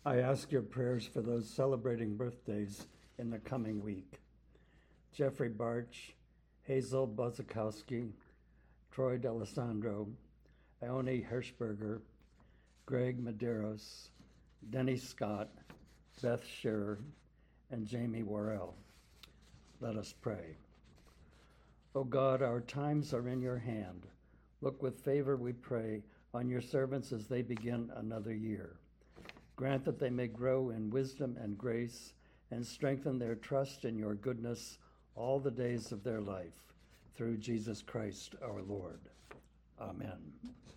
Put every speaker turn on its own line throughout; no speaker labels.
I ask your prayers for those celebrating birthdays in the coming week. Jeffrey Barch, Hazel Buzikowski, Troy D'Alessandro, Ione Hirschberger, Greg Medeiros, Denny Scott, Beth Scherer, and Jamie Worrell. Let us pray. O God, our times are in your hand. Look with favor, we pray, on your servants as they begin another year. Grant that they may grow in wisdom and grace and strengthen their trust in your goodness all the days of their life. Through Jesus Christ our Lord. Amen.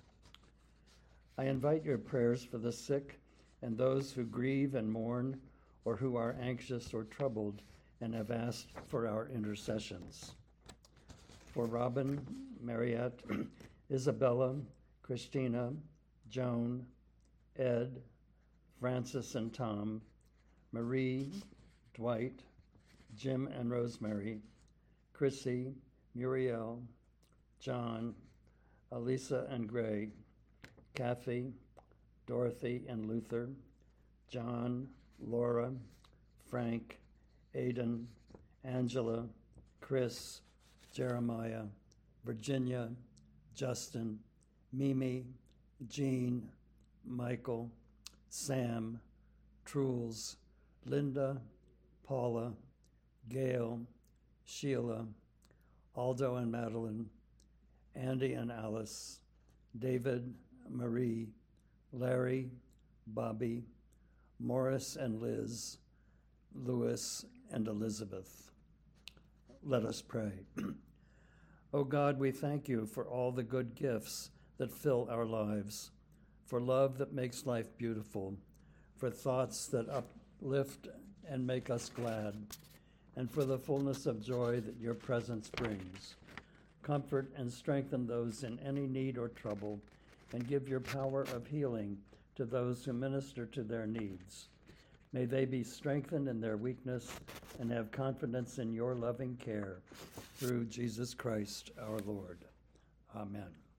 I invite your prayers for the sick and those who grieve and mourn or who are anxious or troubled and have asked for our intercessions. For Robin, Mariette, Isabella, Christina, Joan, Ed, Francis and Tom, Marie, Dwight, Jim and Rosemary, Chrissy, Muriel, John, Elisa and Gray, Kathy, Dorothy and Luther, John, Laura, Frank, Aidan, Angela, Chris, Jeremiah, Virginia, Justin, Mimi, Jean, Michael, Sam, Truls, Linda, Paula, Gail, Sheila, Aldo and Madeline, Andy and Alice, David, Marie, Larry, Bobby, Morris and Liz, Louis and Elizabeth. Let us pray. O God, we thank you for all the good gifts that fill our lives, for love that makes life beautiful, for thoughts that uplift and make us glad, and for the fullness of joy that your presence brings. Comfort and strengthen those in any need or trouble, and give your power of healing to those who minister to their needs. May they be strengthened in their weakness and have confidence in your loving care. Through Jesus Christ our Lord. Amen.